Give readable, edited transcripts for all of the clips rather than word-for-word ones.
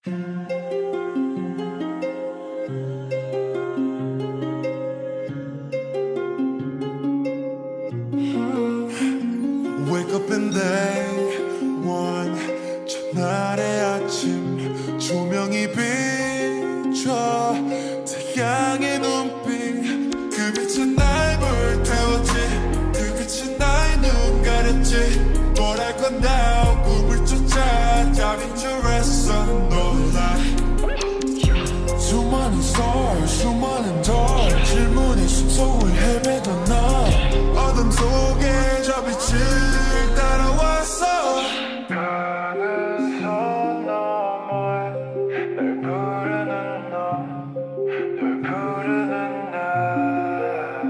Wake up and day one, 첫날의 아침 조명이 비춰 태양의 눈빛, 그 빛은 날 불태웠지, 그 빛은 나의 눈 가렸지. 뭘 할 건가 꿈을 쫓아 자빈줄했어 놀라. 수많은 stars, 수많은 dark 질문의 숙소를 헤매던 나 어둠 속에 저 빛을 따라왔어. 하늘 선 너머에 널 부르는 널 부르는 날.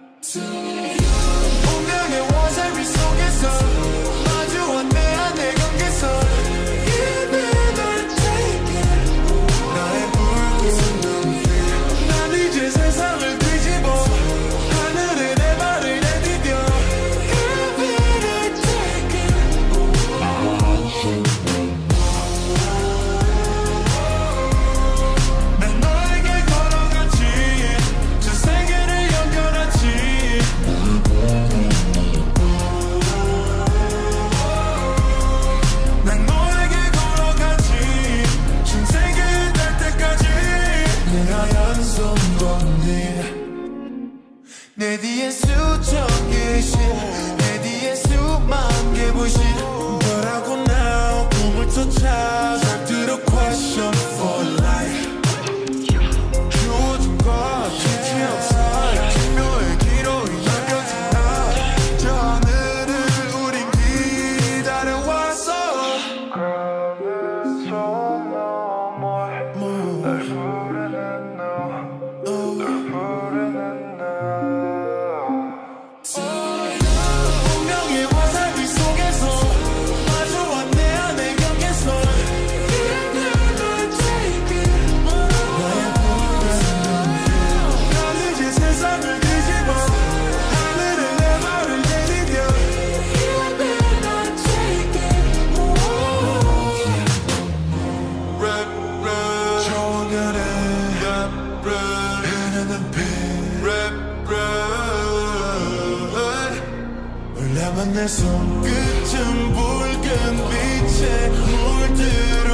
운명의 원살비 속에서 마주한 내 안의 경계선. Give it or take it. 나의 붉은 눈빛, 난 이제 세상을 뒤집어 하늘에 내 발을 내디뎌. Give it or take it. 난 너에게 걸어갔지, 저 세계를 연결하지. 난 너에게 걸어가지, 전 세계에 닿을 때까지. 내 하얀 손건디 내 뒤에 수천 개의 신, 내 뒤에 수만 개 불신. 뭐라고 now 꿈을 쫓아 잘 들어 question for life. 주어진 것 빛이 없어, 기묘의 기로에 여겨진 나. 저 하늘을 우린 기다려왔어. 하늘 선 너머에 널 부르는 널 부르는 날. 운명의 화살비 속에서 마주한 내 안의 경계선. Give it or take it. 나의 붉은 눈빛, 난 이제 세상을 뒤집어 하늘에 내 발을 내디뎌. Give it or take it. Rap rap 정연해 rap rap 흐르는 피 rap rap. 올라만 내 손끝은 붉은 빛에 물들어